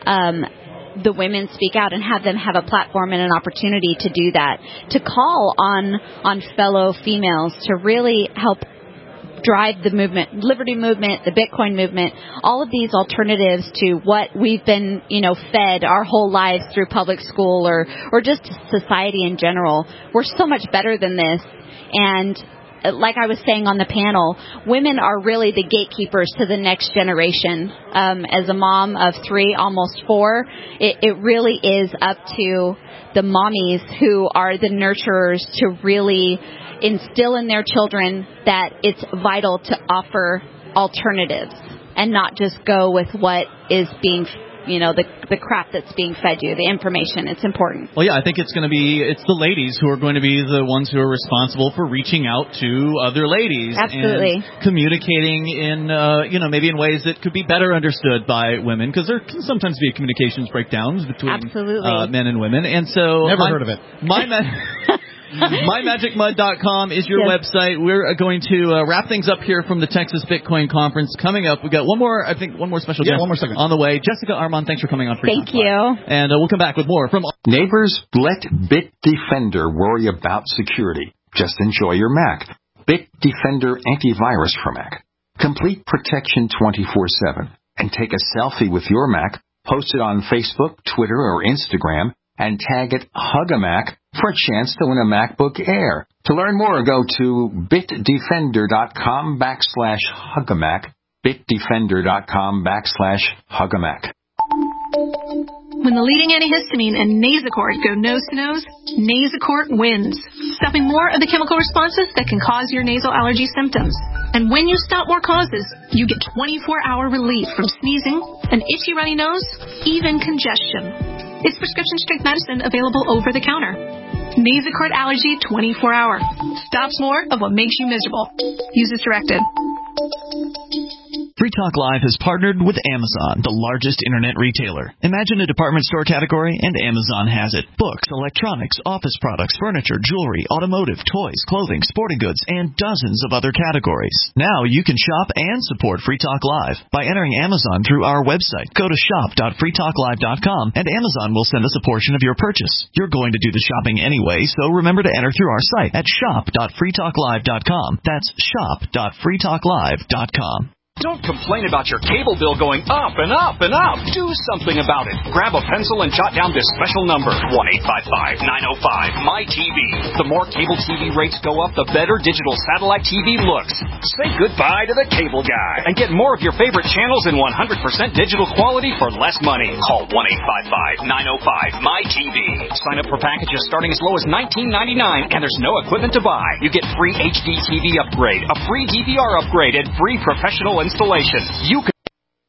the women speak out and have them have a platform and an opportunity to do that, to call on fellow females to really help drive the movement, liberty movement, the Bitcoin movement, all of these alternatives to what we've been, fed our whole lives through public school or just society in general. We're so much better than this. And like I was saying on the panel, women are really the gatekeepers to the next generation. As a mom of 3, almost 4, it really is up to the mommies who are the nurturers to really instill in their children that it's vital to offer alternatives and not just go with what is being, the crap that's being fed you, the information. It's important.
Well, yeah, I think it's the ladies who are going to be the ones who are responsible for reaching out to other ladies.
Absolutely.
And communicating in, maybe in ways that could be better understood by women, because there can sometimes be communications breakdowns between men and women. And so
never heard of it.
MyMagicMud.com is your website. We're going to wrap things up here from the Texas Bitcoin Conference. Coming up, we've got one more special guest on the way. Jessica Armand, thanks for coming on.
Thank you.
And we'll come back with more from
Neighbors, let Bitdefender worry about security. Just enjoy your Mac. Bitdefender Antivirus for Mac. Complete protection 24/7. And take a selfie with your Mac, post it on Facebook, Twitter, or Instagram, and tag it Hug-a-Mac for a chance to win a MacBook Air. To learn more, go to bitdefender.com/Hug-a-Mac, bitdefender.com/Hug-a-Mac.
When the leading antihistamine and Nasacort go nose-to-nose, Nasacort wins, stopping more of the chemical responses that can cause your nasal allergy symptoms. And when you stop more causes, you get 24-hour relief from sneezing, an itchy runny nose, even congestion. It's prescription-strength medicine available over the counter. Nasacort Allergy 24-hour. Stops more of what makes you miserable. Use as directed.
Free Talk Live has partnered with Amazon, the largest internet retailer. Imagine a department store category, and Amazon has it. Books, electronics, office products, furniture, jewelry, automotive, toys, clothing, sporting goods, and dozens of other categories. Now you can shop and support Free Talk Live by entering Amazon through our website. Go to shop.freetalklive.com, and Amazon will send us a portion of your purchase. You're going to do the shopping anyway, so remember to enter through our site at shop.freetalklive.com. That's shop.freetalklive.com.
Don't complain about your cable bill going up and up and up. Do something about it. Grab a pencil and jot down this special number, 1-855-905-MY-TV. The more cable TV rates go up, the better digital satellite TV looks. Say goodbye to the cable guy and get more of your favorite channels in 100% digital quality for less money. Call 1-855-905-MY-TV. Sign up for packages starting as low as $19.99, and there's no equipment to buy. You get free HD TV upgrade, a free DVR upgrade, and free professional installation. You can.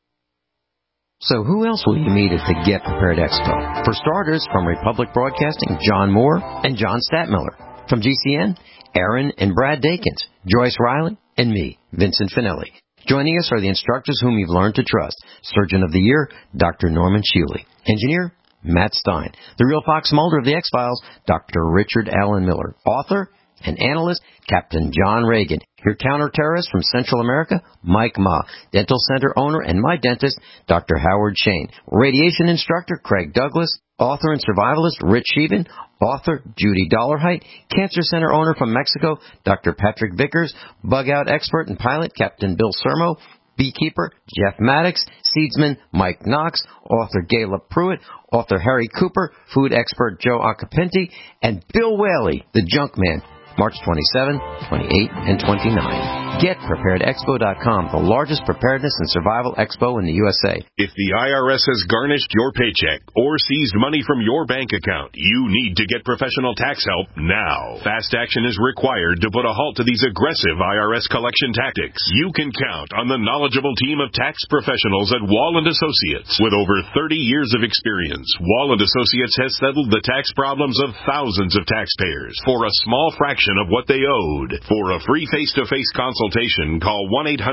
So who else will you meet at the Get Prepared Expo? For starters, from Republic Broadcasting, John Moore and John Statmiller. From GCN, Aaron and Brad Dakins, Joyce Riley, and me, Vincent Finelli. Joining us are the instructors whom you've learned to trust. Surgeon of the Year, Dr. Norman Shealy. Engineer, Matt Stein. The real Fox Mulder of the X-Files, Dr. Richard Allen Miller. Author and analyst, Captain John Reagan. Your counterterrorist from Central America, Mike Ma. Dental Center owner and my dentist, Dr. Howard Shane. Radiation instructor, Craig Douglas. Author and survivalist, Rich Sheevan. Author, Judy Dollarheight. Cancer Center owner from Mexico, Dr. Patrick Vickers. Bug out expert and pilot, Captain Bill Sermo. Beekeeper, Jeff Maddox. Seedsman, Mike Knox. Author, Gayla Pruitt. Author, Harry Cooper. Food expert, Joe Acapinti. And Bill Whaley, the junk man. March 27, 28, and 29. GetPreparedExpo.com, the largest preparedness and survival expo in the USA.
If the IRS has garnished your paycheck or seized money from your bank account, you need to get professional tax help now. Fast action is required to put a halt to these aggressive IRS collection tactics. You can count on the knowledgeable team of tax professionals at Wall & Associates. With over 30 years of experience, Wall & Associates has settled the tax problems of thousands of taxpayers for a small fraction of what they owed. For a free face-to-face consultation, call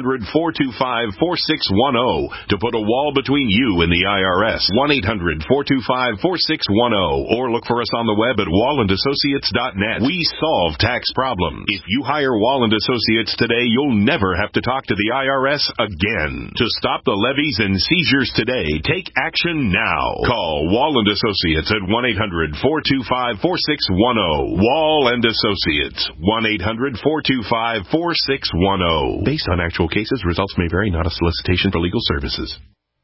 1-800-425-4610 to put a wall between you and the IRS. 1-800-425-4610, or look for us on the web at wallandassociates.net. We solve tax problems. If you hire Wall & Associates today, you'll never have to talk to the IRS again. To stop the levies and seizures today, take action now. Call Wall & Associates at 1-800-425-4610. Wall & Associates. 1-800-425-4610. Based on actual cases, results may vary, not a solicitation for legal services.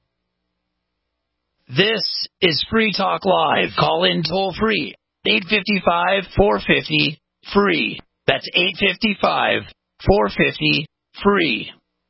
This is Free Talk Live. Call in toll free. 855-450-FREE. That's 855-450-FREE.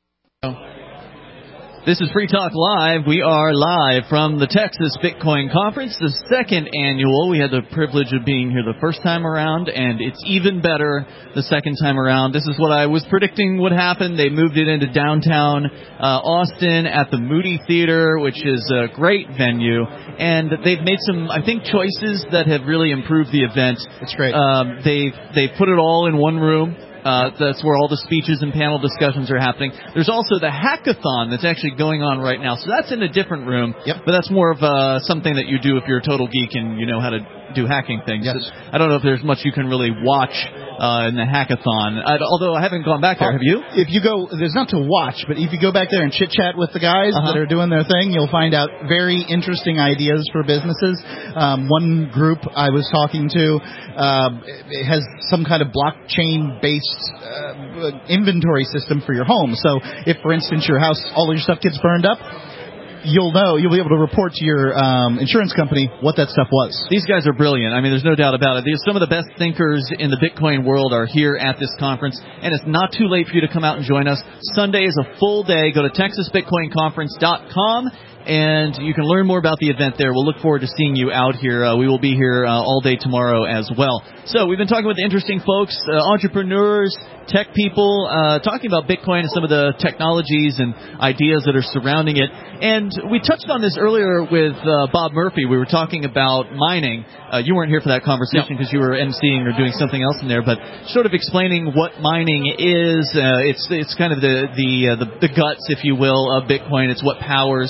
This is Free Talk Live. We are live from the Texas Bitcoin Conference, the second annual. We had the privilege of being here the first time around, and it's even better the second time around. This is what I was predicting would happen. They moved it into downtown Austin at the Moody Theater, which is a great venue, and they've made some, I think, choices that have really improved the event.
It's great.
They've put it all in one room. That's where all the speeches and panel discussions are happening. There's also the hackathon that's actually going on right now. So that's in a different room.
Yep.
But that's more of something that you do if you're a total geek and you know how to do hacking things.
Yes.
I don't know if there's much you can really watch in the hackathon. Although I haven't gone back there. Have you?
If you go, there's not to watch, but if you go back there and chit-chat with the guys that are doing their thing, you'll find out very interesting ideas for businesses. One group I was talking to has some kind of blockchain-based inventory system for your home. So if, for instance, your house, all of your stuff gets burned up, you'll be able to report to your insurance company what that stuff was.
These guys are brilliant. I mean, there's no doubt about it. Some of the best thinkers in the Bitcoin world are here at this conference, and it's not too late for you to come out and join us. Sunday is a full day. Go to TexasBitcoinConference.com. And you can learn more about the event there. We'll look forward to seeing you out here. We will be here all day tomorrow as well. So we've been talking with interesting folks, entrepreneurs, tech people, talking about Bitcoin and some of the technologies and ideas that are surrounding it. And we touched on this earlier with Bob Murphy. We were talking about mining. You weren't here for that conversation because you were emceeing or doing something else in there, but sort of explaining what mining is. It's kind of the guts, if you will, of Bitcoin. It's what powers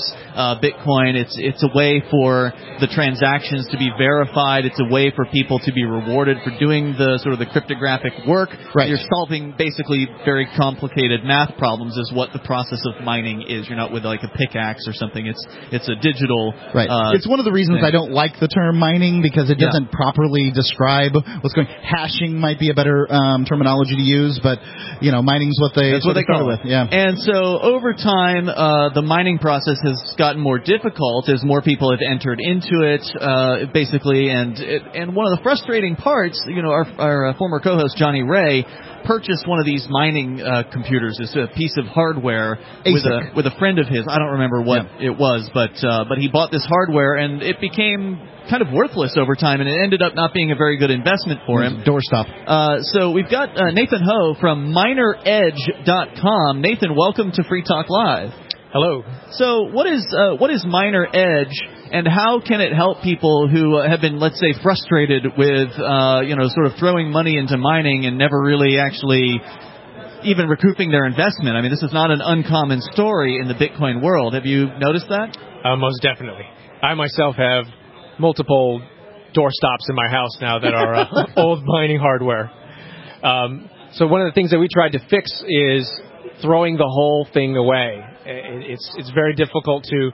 Bitcoin. It's a way for the transactions to be verified. It's a way for people to be rewarded for doing the sort of the cryptographic work.
Right.
You're solving basically very complicated math problems is what the process of mining is. You're not with like a pickaxe or something. It's a digital.
Right. It's one of the reasons I don't like the term mining, because it doesn't properly describe what's going. Hashing might be a better terminology to use, but mining's what they
call
it with.
it.
Yeah.
And so over time, the mining process has gotten more difficult as more people have entered into it, basically. And one of the frustrating parts, our former co-host Johnny Ray purchased one of these mining computers. It's a piece of hardware with a friend of his. I don't remember what it was, but he bought this hardware, and it became kind of worthless over time, and it ended up not being a very good investment for him.
Doorstop.
So we've got Nathan Ho from MinerEdge.com. Nathan, welcome to Free Talk Live.
Hello.
So what is Miner Edge, and how can it help people who have been, let's say, frustrated with sort of throwing money into mining and never really actually even recouping their investment? I mean, this is not an uncommon story in the Bitcoin world. Have you noticed that?
Most definitely. I myself have multiple doorstops in my house now that are old mining hardware. So one of the things that we tried to fix is throwing the whole thing away. It's very difficult to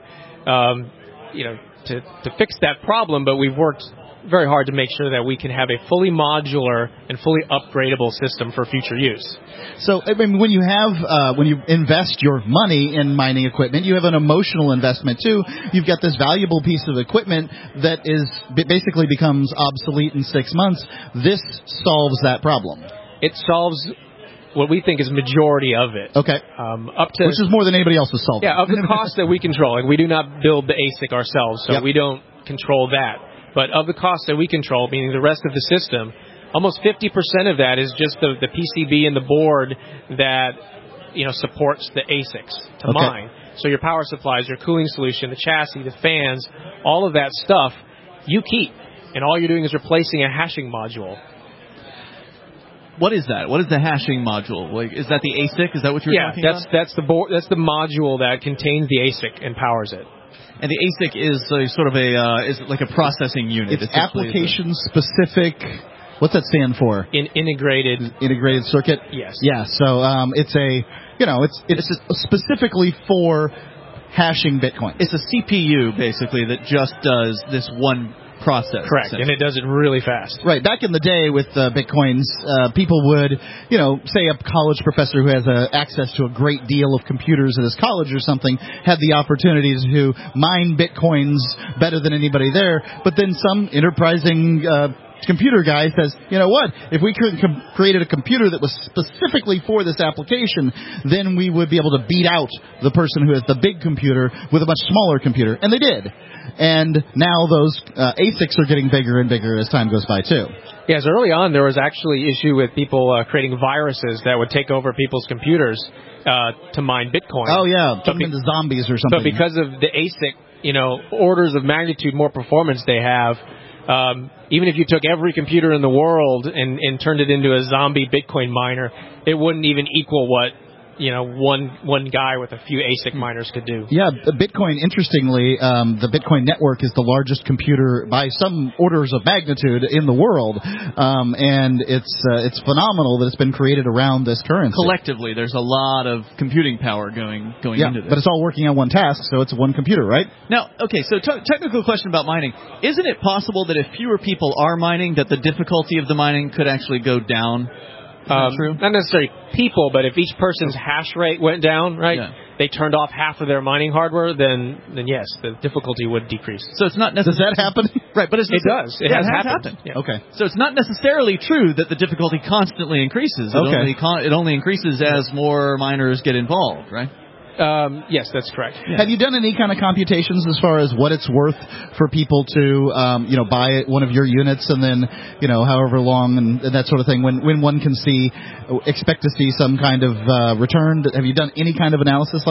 fix that problem, but we've worked very hard to make sure that we can have a fully modular and fully upgradable system for future use.
So, I mean, when you invest your money in mining equipment, you have an emotional investment too. You've got this valuable piece of equipment that basically becomes obsolete in 6 months. This solves that problem.
It solves what we think is majority of it.
Okay. Which is more than anybody else is solving.
Yeah, of the cost that we control. Like, we do not build the ASIC ourselves, so we don't control that. But of the cost that we control, meaning the rest of the system, almost 50% of that is just the PCB and the board that supports the ASICs to mine. So your power supplies, your cooling solution, the chassis, the fans, all of that stuff you keep, and all you're doing is replacing a hashing module.
What is that? What is the hashing module? Like, is that the ASIC? Is that what you're talking about?
Yeah, that's the board. That's the module that contains the ASIC and powers it.
And the ASIC is sort of is like a processing unit.
It's application-specific. What's that stand for?
Integrated
circuit.
Yes.
Yeah. So it's it's specifically for hashing Bitcoin.
It's a CPU basically that just does this one process.
Correct, and it does it really fast.
Right. Back in the day with Bitcoins, people would, say a college professor who has access to a great deal of computers at his college or something had the opportunity to mine Bitcoins better than anybody there, but then some enterprising computer guy says, you know what, if we created a computer that was specifically for this application, then we would be able to beat out the person who has the big computer with a much smaller computer. And they did. And now those ASICs are getting bigger and bigger as time goes by, too.
Yeah, so early on there was actually issue with people creating viruses that would take over people's computers to mine Bitcoin.
Oh, yeah, turn them into zombies or something.
But because of the ASIC, orders of magnitude more performance they have, even if you took every computer in the world and turned it into a zombie Bitcoin miner, it wouldn't even equal what one guy with a few ASIC miners could do.
Yeah, Bitcoin, interestingly, the Bitcoin network is the largest computer by some orders of magnitude in the world, and it's phenomenal that it's been created around this currency.
Collectively, there's a lot of computing power going into this.
But it's all working on one task, so it's one computer, right?
Now, okay, so technical question about mining. Isn't it possible that if fewer people are mining, that the difficulty of the mining could actually go down? True?
Not necessarily people, but if each person's hash rate went down, right? Yeah. They turned off half of their mining hardware, then yes, the difficulty would decrease.
So it's not necessarily...
Does that happen?
Right, but
it does. It has happened.
Yeah. Okay. So it's not necessarily true that the difficulty constantly increases. It only increases as more miners get involved, right?
Yes, that's correct.
Yeah. Have you done any kind of computations as far as what it's worth for people to, buy one of your units and then, however long and that sort of thing, when one can expect to see some kind of return? Have you done any kind of analysis like that?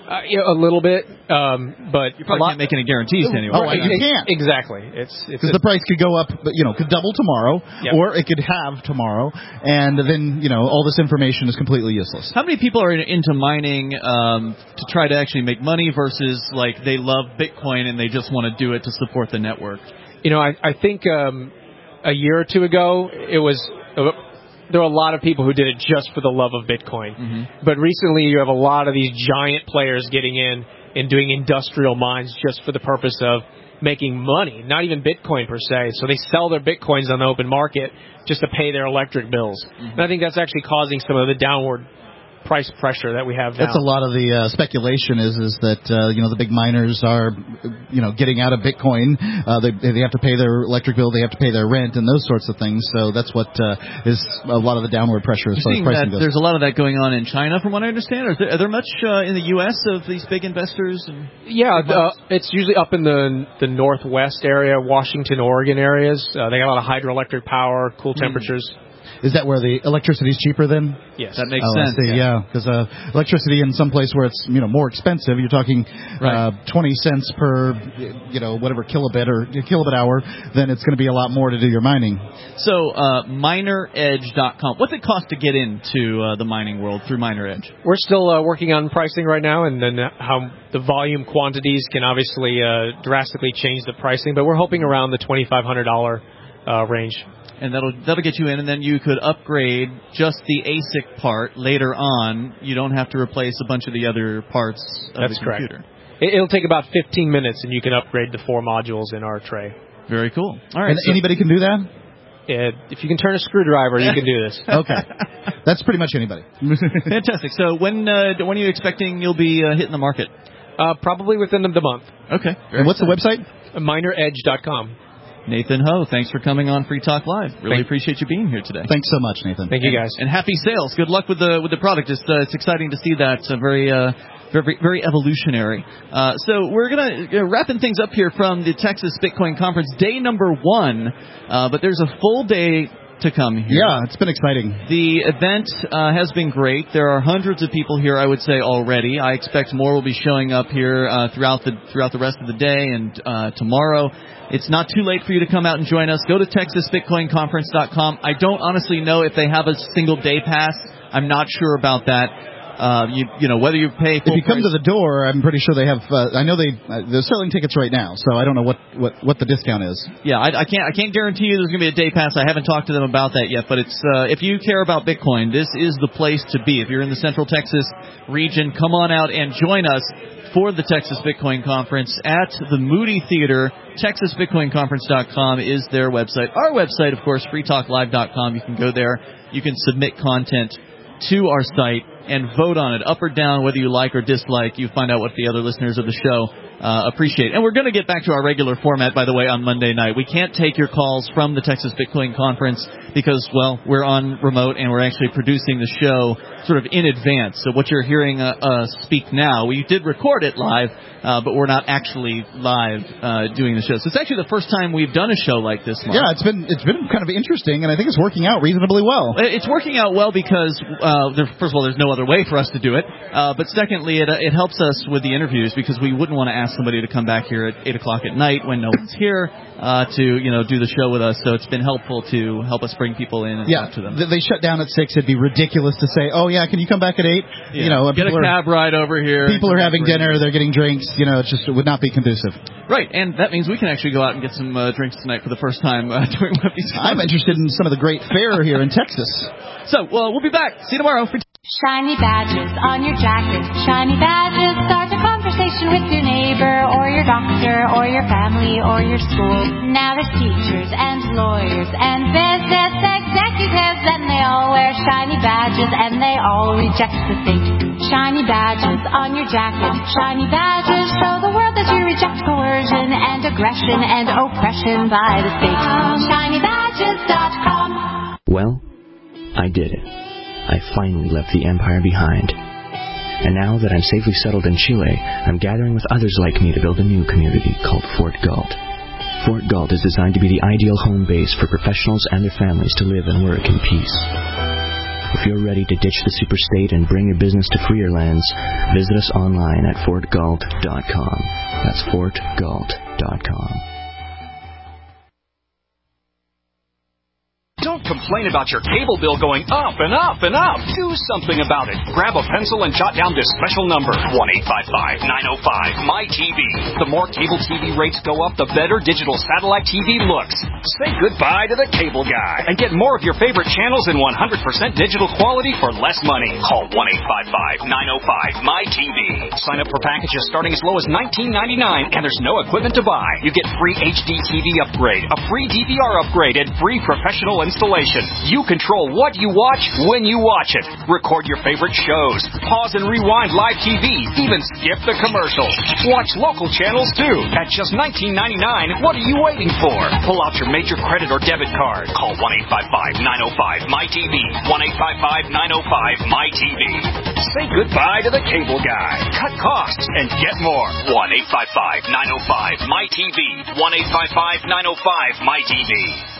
A little bit, but
you probably can't make any guarantees anyway.
Oh, you can't.
Exactly. It's
because the price could go up, but could double tomorrow, or it could halve tomorrow, and then all this information is completely useless.
How many people are into mining to try to actually make money versus like they love Bitcoin and they just want to do it to support the network?
I think a year or two ago it was. There were a lot of people who did it just for the love of Bitcoin.
Mm-hmm.
But recently you have a lot of these giant players getting in and doing industrial mines just for the purpose of making money, not even Bitcoin per se. So they sell their Bitcoins on the open market just to pay their electric bills. Mm-hmm. And I think that's actually causing some of the downward price pressure that we have now.
That's a lot of the speculation is that the big miners are getting out of Bitcoin. They have to pay their electric bill, they have to pay their rent, and those sorts of things. So that's what is a lot of the downward pressure as far as pricing goes.
There's a lot of that going on in China, from what I understand. Are there much in the U.S. of these big investors?
It's usually up in the northwest area, Washington, Oregon areas. They got a lot of hydroelectric power, cool temperatures.
Is that where the electricity is cheaper then?
Yes.
That makes sense.
Because electricity in some place where it's more expensive, you're talking 20 cents per whatever kilobit or kilobit hour, then it's going to be a lot more to do your mining.
So MinerEdge.com. What's it cost to get into the mining world through MinerEdge?
We're still working on pricing right now, and then how the volume quantities can obviously drastically change the pricing, but we're hoping around the $2,500 range.
And that'll get you in, and then you could upgrade just the ASIC part later on. You don't have to replace a bunch of the other parts of the computer.
Correct. It'll take about 15 minutes, and you can upgrade the 4 modules in our tray.
Very cool. All right.
And anybody can do that?
If you can turn a screwdriver, you can do this.
Okay. That's pretty much anybody.
Fantastic. So when are you expecting you'll be hitting the market?
Probably within the month.
Okay.
And what's the website?
MinerEdge.com.
Nathan Ho, thanks for coming on Free Talk Live. Really appreciate you being here today.
Thanks so much, Nathan.
Thank you, guys.
And happy sales. Good luck with the product. It's exciting to see that. It's very evolutionary. So we're gonna wrapping things up here from the Texas Bitcoin Conference, day number 1. But there's a full day to come here.
Yeah, it's been exciting.
The event has been great. There are hundreds of people here, I would say, already. I expect more will be showing up here throughout the rest of the day and tomorrow. It's not too late for you to come out and join us. Go to TexasBitcoinConference.com. I don't honestly know if they have a single day pass. I'm not sure about that. Whether you pay full
if you come
price.
to the door, I'm pretty sure they have. I know they're selling tickets right now, so I don't know what the discount is.
Yeah, I can't guarantee you there's going to be a day pass. I haven't talked to them about that yet, but it's if you care about Bitcoin, this is the place to be. If you're in the Central Texas region, come on out and join us for the Texas Bitcoin Conference at the Moody Theater. TexasBitcoinConference.com is their website. Our website, of course, freetalklive.com. You can go there. You can submit content to our site and vote on it, up or down, whether you like or dislike. You find out what the other listeners of the show appreciate. And we're going to get back to our regular format, by the way, on Monday night. We can't take your calls from the Texas Bitcoin Conference because, well, we're on remote and we're actually producing the show sort of in advance. So what you're hearing us speak now, we did record it live, but we're not actually live doing the show. So it's actually the first time we've done a show like this, Mark.
Yeah, it's been kind of interesting, and I think it's working out reasonably well.
It's working out well because, first of all, there's no other way for us to do it. But secondly, it helps us with the interviews because we wouldn't want to ask somebody to come back here at 8 o'clock at night when no one's here to do the show with us. So it's been helpful to help us bring people in and talk to them.
They shut down at 6. It'd be ridiculous to say, oh, yeah, can you come back at 8?
Yeah. Get a cab ride over here.
People are having dinner. They're getting drinks. It would not be conducive.
Right, and that means we can actually go out and get some drinks tonight for the first time during one of these
I'm interested in some of the great fare here in Texas.
So, we'll be back. See you tomorrow.
Shiny badges on your jacket. Shiny badges start a conversation with your neighbor or your doctor or your family or your school. Now there's teachers and lawyers and business executives, and they all wear shiny badges and they all reject the state. Shiny badges on your jacket. Shiny badges show the world that you reject coercion and aggression and oppression by the state. ShinyBadges.com.
Well, I did it. I finally left the empire behind. And now that I'm safely settled in Chile, I'm gathering with others like me to build a new community called Fort Galt. Fort Galt is designed to be the ideal home base for professionals and their families to live and work in peace. If you're ready to ditch the superstate and bring your business to freer lands, visit us online at fortgalt.com. That's fortgalt.com.
Don't complain about your cable bill going up and up and up. Do something about it. Grab a pencil and jot down this special number, 1-855-905-MY-TV. The more cable TV rates go up, the better digital satellite TV looks. Say goodbye to the cable guy and get more of your favorite channels in 100% digital quality for less money. Call 1-855-905-MY-TV. Sign up for packages starting as low as $19.99, and there's no equipment to buy. You get free HD TV upgrade, a free DVR upgrade, and free professional installation. You control what you watch when you watch it. Record your favorite shows. Pause and rewind live TV. Even skip the commercials. Watch local channels too. At just $19.99, what are you waiting for? Pull out your major credit or debit card. Call 1-855-905-MY-TV. 1-855-905-MY-TV. Say goodbye to the cable guy. Cut costs and get more. 1-855-905-MY-TV. 1-855-905-MY-TV.